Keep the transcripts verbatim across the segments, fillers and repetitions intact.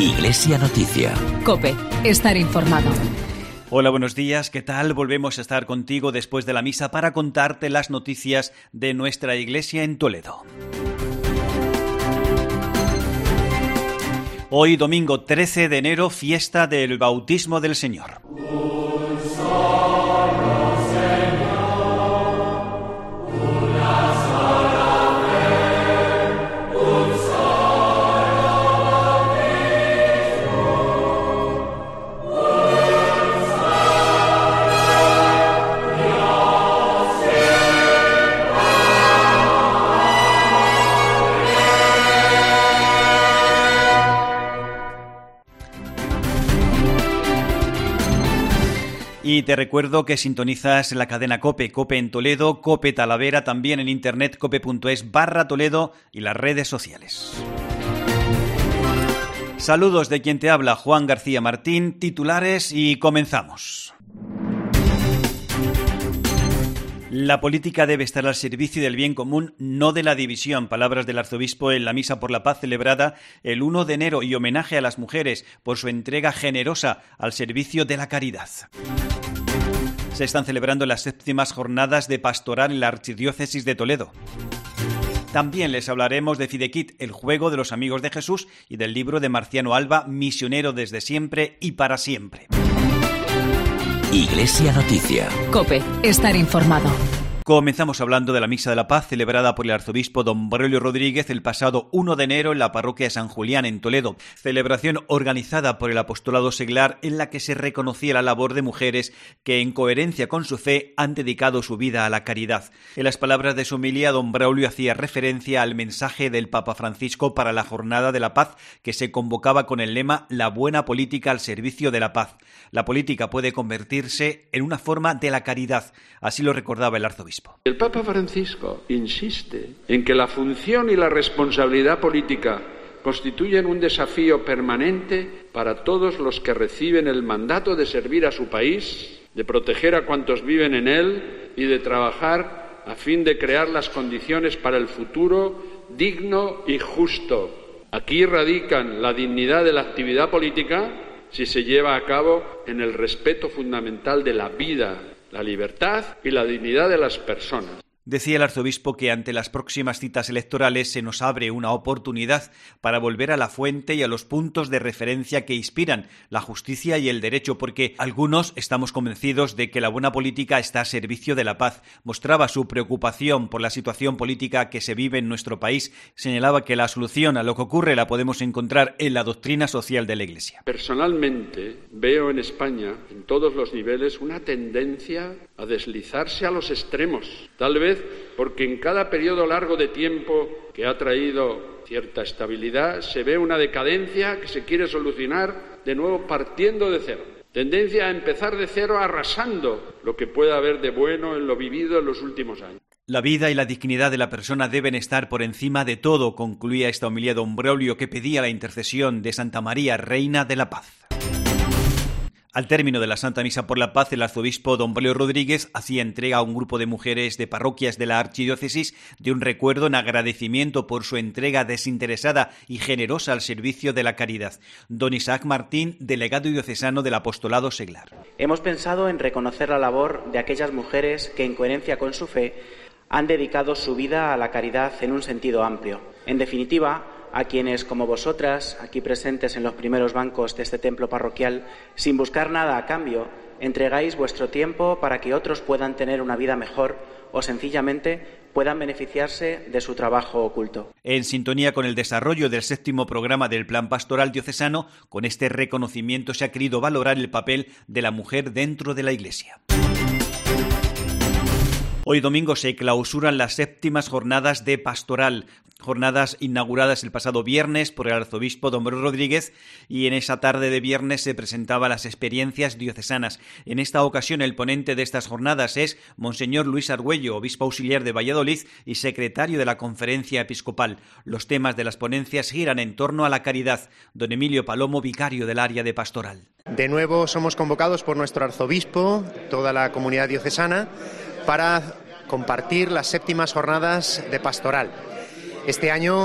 Iglesia Noticia. COPE. Estar informado. Hola, buenos días, ¿qué tal? Volvemos a estar contigo después de la misa para contarte las noticias de nuestra iglesia en Toledo. Hoy, domingo trece de enero, fiesta del Bautismo del Señor. Y te recuerdo que sintonizas la cadena COPE, COPE en Toledo, COPE Talavera, también en internet cope.es barra Toledo y las redes sociales. Saludos de quien te habla, Juan García Martín, titulares y comenzamos. La política debe estar al servicio del bien común, no de la división. Palabras del arzobispo en la Misa por la Paz celebrada el uno de enero y homenaje a las mujeres por su entrega generosa al servicio de la caridad. Se están celebrando las séptimas jornadas de pastoral en la Archidiócesis de Toledo. También les hablaremos de Fidekit, el juego de los amigos de Jesús, y del libro de Marciano Alba, Misionero desde siempre y para siempre. Iglesia Noticia. COPE. Estar informado. Comenzamos hablando de la Misa de la Paz celebrada por el arzobispo don Braulio Rodríguez el pasado uno de enero en la parroquia de San Julián en Toledo. Celebración organizada por el apostolado seglar en la que se reconocía la labor de mujeres que en coherencia con su fe han dedicado su vida a la caridad. En las palabras de su homilía, don Braulio hacía referencia al mensaje del Papa Francisco para la Jornada de la Paz que se convocaba con el lema «La buena política al servicio de la paz». La política puede convertirse en una forma de la caridad, así lo recordaba el arzobispo. El Papa Francisco insiste en que la función y la responsabilidad política constituyen un desafío permanente para todos los que reciben el mandato de servir a su país, de proteger a cuantos viven en él y de trabajar a fin de crear las condiciones para el futuro digno y justo. Aquí radican la dignidad de la actividad política si se lleva a cabo en el respeto fundamental de la vida, la libertad y la dignidad de las personas. Decía el arzobispo que ante las próximas citas electorales se nos abre una oportunidad para volver a la fuente y a los puntos de referencia que inspiran la justicia y el derecho, porque algunos estamos convencidos de que la buena política está a servicio de la paz. Mostraba su preocupación por la situación política que se vive en nuestro país. Señalaba que la solución a lo que ocurre la podemos encontrar en la doctrina social de la Iglesia. Personalmente veo en España, en todos los niveles, una tendencia a deslizarse a los extremos, tal vez porque en cada periodo largo de tiempo que ha traído cierta estabilidad se ve una decadencia que se quiere solucionar de nuevo partiendo de cero. Tendencia a empezar de cero arrasando lo que pueda haber de bueno en lo vivido en los últimos años. La vida y la dignidad de la persona deben estar por encima de todo, concluía esta homilía don Braulio, que pedía la intercesión de Santa María, Reina de la Paz. Al término de la Santa Misa por la Paz, el arzobispo don Braulio Rodríguez hacía entrega a un grupo de mujeres de parroquias de la archidiócesis de un recuerdo en agradecimiento por su entrega desinteresada y generosa al servicio de la caridad. Don Isaac Martín, delegado diocesano del apostolado seglar. Hemos pensado en reconocer la labor de aquellas mujeres que, en coherencia con su fe, han dedicado su vida a la caridad en un sentido amplio. En definitiva, a quienes, como vosotras, aquí presentes en los primeros bancos de este templo parroquial, sin buscar nada a cambio, entregáis vuestro tiempo para que otros puedan tener una vida mejor o sencillamente puedan beneficiarse de su trabajo oculto. En sintonía con el desarrollo del séptimo programa del Plan Pastoral Diocesano, con este reconocimiento se ha querido valorar el papel de la mujer dentro de la Iglesia. Hoy domingo se clausuran las séptimas jornadas de pastoral, jornadas inauguradas el pasado viernes por el arzobispo don Braulio Rodríguez, y en esa tarde de viernes se presentaban las experiencias diocesanas. En esta ocasión el ponente de estas jornadas es Monseñor Luis Argüello, obispo auxiliar de Valladolid y secretario de la Conferencia Episcopal. Los temas de las ponencias giran en torno a la caridad. Don Emilio Palomo, vicario del área de pastoral. De nuevo somos convocados por nuestro arzobispo, toda la comunidad diocesana, para compartir las séptimas jornadas de pastoral. Este año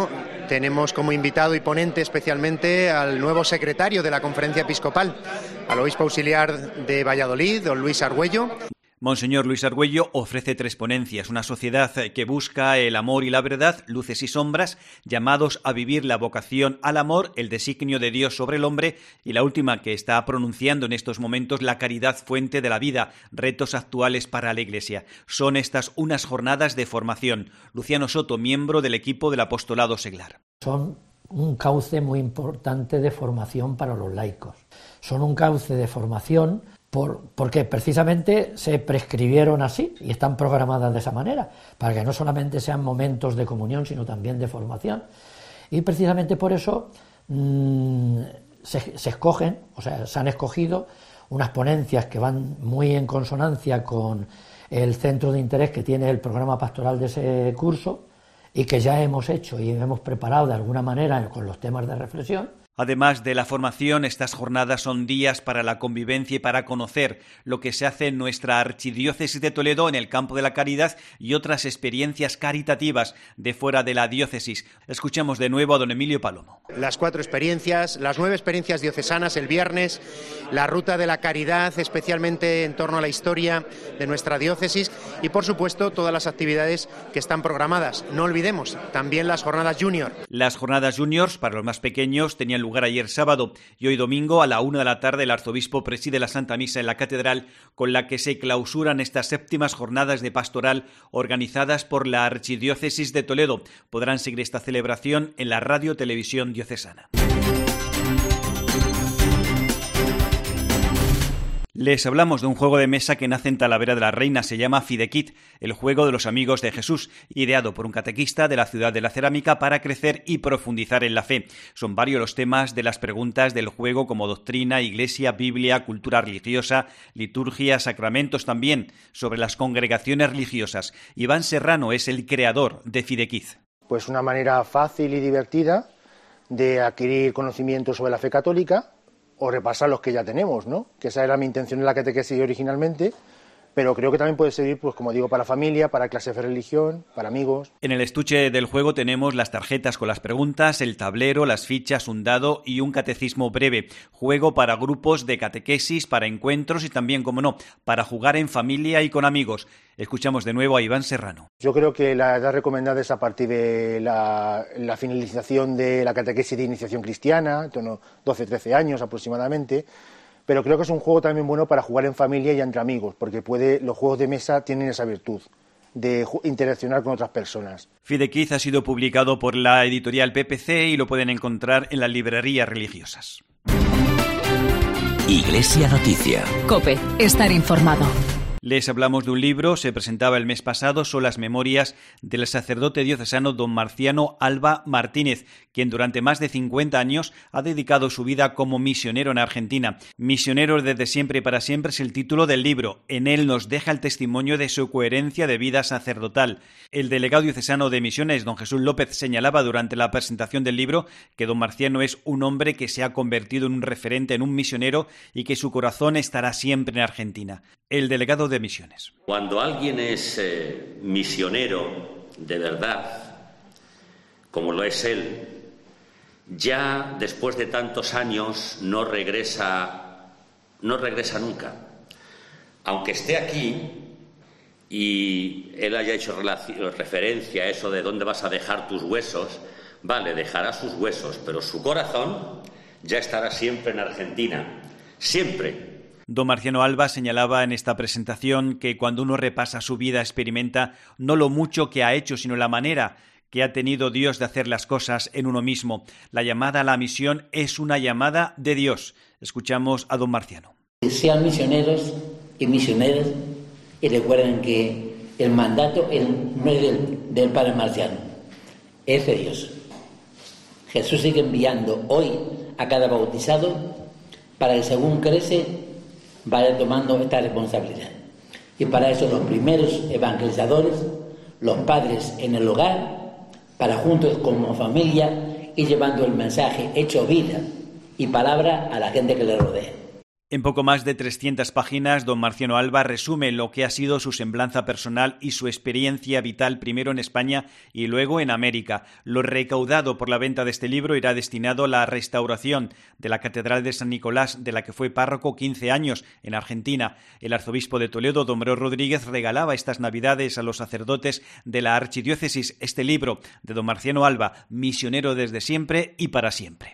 tenemos como invitado y ponente especialmente al nuevo secretario de la Conferencia Episcopal, al obispo auxiliar de Valladolid, don Luis Argüello. Monseñor Luis Argüello ofrece tres ponencias: una sociedad que busca el amor y la verdad, luces y sombras, llamados a vivir la vocación al amor, el designio de Dios sobre el hombre, y la última que está pronunciando en estos momentos, la caridad fuente de la vida, retos actuales para la Iglesia. Son estas unas jornadas de formación. Luciano Soto, miembro del equipo del apostolado seglar. Son un cauce muy importante de formación para los laicos. Son un cauce de formación Por, porque precisamente se prescribieron así y están programadas de esa manera, para que no solamente sean momentos de comunión, sino también de formación. Y precisamente por eso mmm, se, se escogen, o sea, se han escogido unas ponencias que van muy en consonancia con el centro de interés que tiene el programa pastoral de ese curso y que ya hemos hecho y hemos preparado de alguna manera con los temas de reflexión. Además de la formación, estas jornadas son días para la convivencia y para conocer lo que se hace en nuestra archidiócesis de Toledo en el campo de la caridad y otras experiencias caritativas de fuera de la diócesis. Escuchemos de nuevo a don Emilio Palomo. Las cuatro experiencias, las nueve experiencias diocesanas el viernes, la ruta de la caridad, especialmente en torno a la historia de nuestra diócesis y, por supuesto, todas las actividades que están programadas. No olvidemos, también las jornadas junior. Las jornadas juniors, para los más pequeños, tenían lugar ayer sábado y hoy domingo a la una de la tarde el arzobispo preside la Santa Misa en la Catedral, con la que se clausuran estas séptimas jornadas de pastoral organizadas por la Archidiócesis de Toledo. Podrán seguir esta celebración en la Radio Televisión Diocesana. Les hablamos de un juego de mesa que nace en Talavera de la Reina, se llama Fidekit, el juego de los amigos de Jesús, ideado por un catequista de la ciudad de la cerámica para crecer y profundizar en la fe. Son varios los temas de las preguntas del juego, como doctrina, iglesia, Biblia, cultura religiosa, liturgia, sacramentos también, sobre las congregaciones religiosas. Iván Serrano es el creador de Fidekit. Pues una manera fácil y divertida de adquirir conocimiento sobre la fe católica, o repasar los que ya tenemos, ¿no? Que esa era mi intención en la catequesis originalmente, pero creo que también puede servir, pues como digo, para familia, para clases de religión, para amigos. En el estuche del juego tenemos las tarjetas con las preguntas, el tablero, las fichas, un dado y un catecismo breve. Juego para grupos de catequesis, para encuentros y también, como no, para jugar en familia y con amigos. Escuchamos de nuevo a Iván Serrano. Yo creo que la edad recomendada es a partir de la, la finalización de la catequesis de iniciación cristiana, en torno a doce a trece años aproximadamente, pero creo que es un juego también bueno para jugar en familia y entre amigos, porque puede, los juegos de mesa tienen esa virtud de interaccionar con otras personas. Fidekit ha sido publicado por la editorial P P C y lo pueden encontrar en las librerías religiosas. Iglesia Noticia. COPE, estar informado. Les hablamos de un libro, se presentaba el mes pasado, son las memorias del sacerdote diocesano don Marciano Alba Martínez, quien durante más de cincuenta años ha dedicado su vida como misionero en Argentina. Misionero desde siempre y para siempre es el título del libro. En él nos deja el testimonio de su coherencia de vida sacerdotal. El delegado diocesano de Misiones, don Jesús López, señalaba durante la presentación del libro que don Marciano es un hombre que se ha convertido en un referente, en un misionero, y que su corazón estará siempre en Argentina. El delegado de Misiones. Cuando alguien es eh, misionero de verdad, como lo es él, ya después de tantos años no regresa, no regresa nunca. Aunque esté aquí y él haya hecho referencia a eso de dónde vas a dejar tus huesos, vale, dejará sus huesos, pero su corazón ya estará siempre en Argentina, siempre. Don Marciano Alba señalaba en esta presentación que cuando uno repasa su vida experimenta no lo mucho que ha hecho, sino la manera que ha tenido Dios de hacer las cosas en uno mismo. La llamada a la misión es una llamada de Dios. Escuchamos a don Marciano. Sean misioneros y misioneras y recuerden que el mandato no es del, del Padre Marciano, es de Dios. Jesús sigue enviando hoy a cada bautizado para que según crece vaya tomando esta responsabilidad. Y para eso los primeros evangelizadores, los padres en el hogar, para juntos como familia ir llevando el mensaje hecho vida y palabra a la gente que le rodea. En poco más de trescientas páginas, don Marciano Alba resume lo que ha sido su semblanza personal y su experiencia vital primero en España y luego en América. Lo recaudado por la venta de este libro irá destinado a la restauración de la Catedral de San Nicolás, de la que fue párroco quince años en Argentina. El arzobispo de Toledo, don Breo Rodríguez, regalaba estas navidades a los sacerdotes de la archidiócesis este libro de don Marciano Alba, misionero desde siempre y para siempre.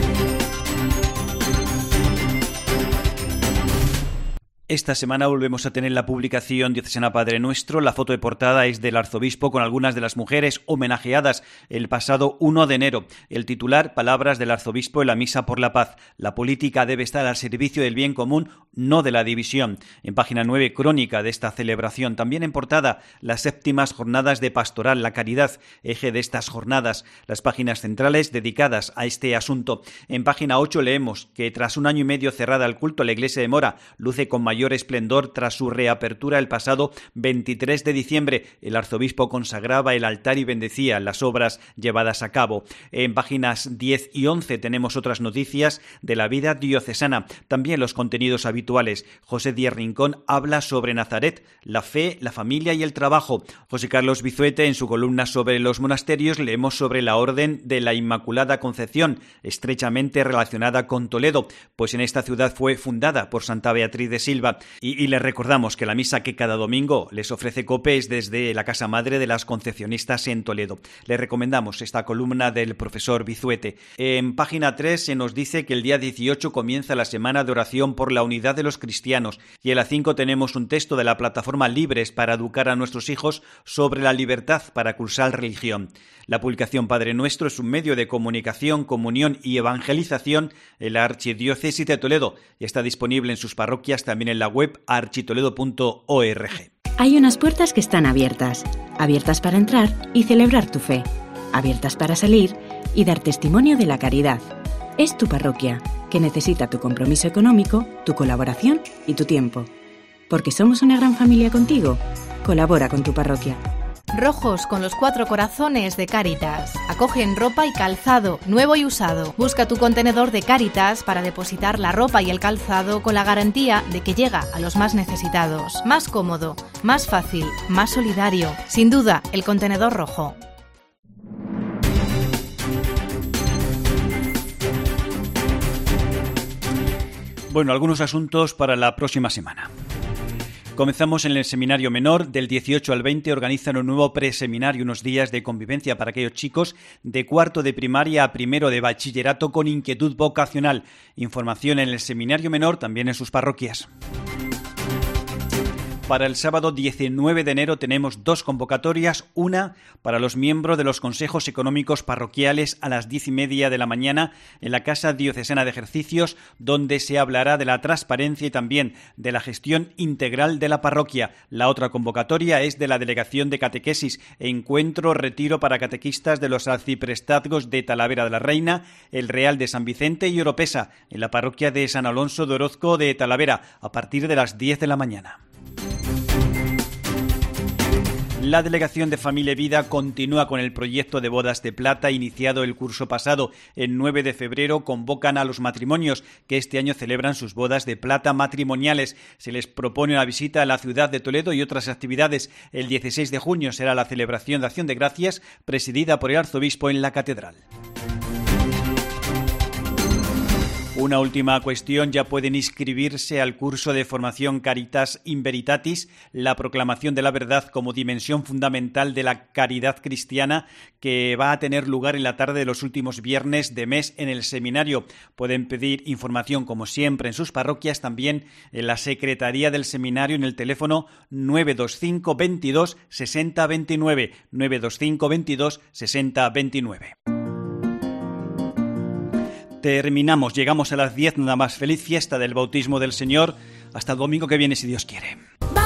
Esta semana volvemos a tener la publicación Diocesana Padre Nuestro. La foto de portada es del arzobispo con algunas de las mujeres homenajeadas el pasado uno de enero. El titular, palabras del arzobispo en la Misa por la Paz. La política debe estar al servicio del bien común, no de la división. En página nueve, crónica de esta celebración. También en portada, las séptimas jornadas de pastoral, la caridad, eje de estas jornadas. Las páginas centrales dedicadas a este asunto. En página ocho leemos que tras un año y medio cerrada al culto, la iglesia de Mora luce con mayor mayor esplendor tras su reapertura el pasado veintitrés de diciembre. El arzobispo consagraba el altar y bendecía las obras llevadas a cabo. En páginas diez y once tenemos otras noticias de la vida diocesana, también los contenidos habituales. José Díaz Rincón habla sobre Nazaret, la fe, la familia y el trabajo. José Carlos Bizuete, en su columna sobre los monasterios, leemos sobre la Orden de la Inmaculada Concepción, estrechamente relacionada con Toledo, pues en esta ciudad fue fundada por Santa Beatriz de Silva. Y, y les recordamos que la misa que cada domingo les ofrece COPE es desde la Casa Madre de las Concepcionistas en Toledo. Les recomendamos esta columna del profesor Bizuete. En página tres se nos dice que el día dieciocho comienza la semana de oración por la unidad de los cristianos y en la cinco tenemos un texto de la plataforma Libres para educar a nuestros hijos sobre la libertad para cursar religión. La publicación Padre Nuestro es un medio de comunicación, comunión y evangelización en la Archidiócesis de Toledo y está disponible en sus parroquias, también en la web architoledo punto org. Hay unas puertas que están abiertas, abiertas para entrar y celebrar tu fe, abiertas para salir y dar testimonio de la caridad. Es tu parroquia, que necesita tu compromiso económico, tu colaboración y tu tiempo. Porque somos una gran familia contigo. Colabora con tu parroquia. Rojos con los cuatro corazones de Cáritas. Acogen ropa y calzado, nuevo y usado. Busca tu contenedor de Cáritas para depositar la ropa y el calzado con la garantía de que llega a los más necesitados. Más cómodo, más fácil, más solidario. Sin duda, el contenedor rojo. Bueno, algunos asuntos para la próxima semana. Comenzamos en el Seminario Menor. Del dieciocho al veinte organizan un nuevo preseminario, unos días de convivencia para aquellos chicos de cuarto de primaria a primero de bachillerato con inquietud vocacional. Información en el Seminario Menor, también en sus parroquias. Para el sábado diecinueve de enero tenemos dos convocatorias, una para los miembros de los consejos económicos parroquiales a las diez y media de la mañana en la Casa Diocesana de Ejercicios, donde se hablará de la transparencia y también de la gestión integral de la parroquia. La otra convocatoria es de la Delegación de Catequesis, encuentro retiro para catequistas de los arciprestazgos de Talavera de la Reina, el Real de San Vicente y Oropesa, en la parroquia de San Alonso de Orozco de Talavera, a partir de las diez de la mañana. La Delegación de Familia y Vida continúa con el proyecto de bodas de plata iniciado el curso pasado. El nueve de febrero convocan a los matrimonios que este año celebran sus bodas de plata matrimoniales. Se les propone una visita a la ciudad de Toledo y otras actividades. El dieciséis de junio será la celebración de Acción de Gracias presidida por el arzobispo en la catedral. Una última cuestión, ya pueden inscribirse al curso de formación Caritas in Veritatis, la proclamación de la verdad como dimensión fundamental de la caridad cristiana, que va a tener lugar en la tarde de los últimos viernes de mes en el seminario. Pueden pedir información, como siempre, en sus parroquias, también en la Secretaría del Seminario en el teléfono nueve dos cinco veintidós sesenta veintinueve, nueve dos cinco veintidós sesenta veintinueve. Terminamos, llegamos a las diez, nada más. Feliz fiesta del bautismo del Señor. Hasta el domingo que viene, si Dios quiere.